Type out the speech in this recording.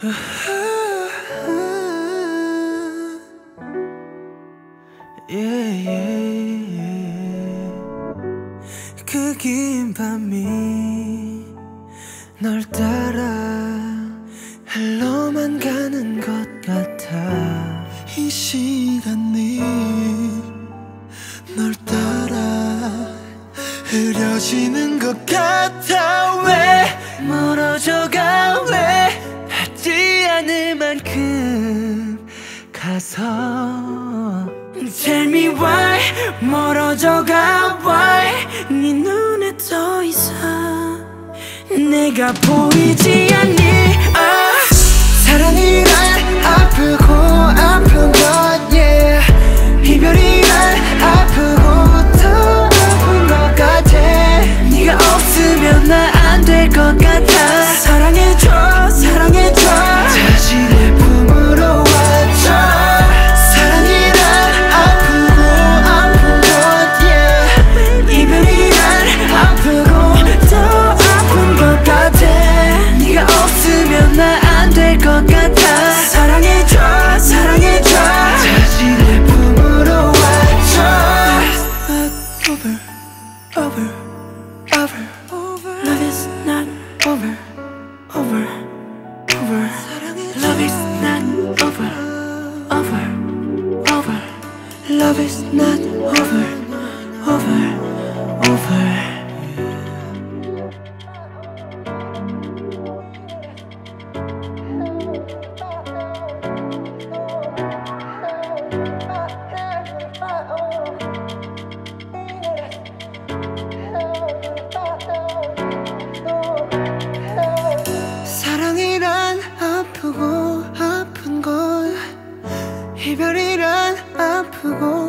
그 긴 밤이 널 따라 흘러만 가는 것 같아. 이 시간이 널 따라 흐려지는 것 같아. 왜 멀어져가, 왜 하지 않을 만큼 가서 Tell me why 멀어져가, why 네 눈에 더 이상 내가 보이지 않니. 사랑이란 아프고 아픈 것, yeah. 이별이란 아프고 더 아픈 것 같아. 네가 없으면 나 안 될 것 같아. 사랑해줘, 사랑해줘. 다시 내 품으로 와줘. 사랑이란 아프고 아픈 것, yeah. 이별이란 아프고 더 아픈 것 같아. 네가 없으면 나 안 될 것 같아. 사랑해줘, 사랑해줘. 다시 내 품으로 와줘. Over, over, over. Love is not over, over, over. Love is not over, over, over. Love is not over, over, over. 사랑이란 아프고 아픈 것, 이별이란 아프고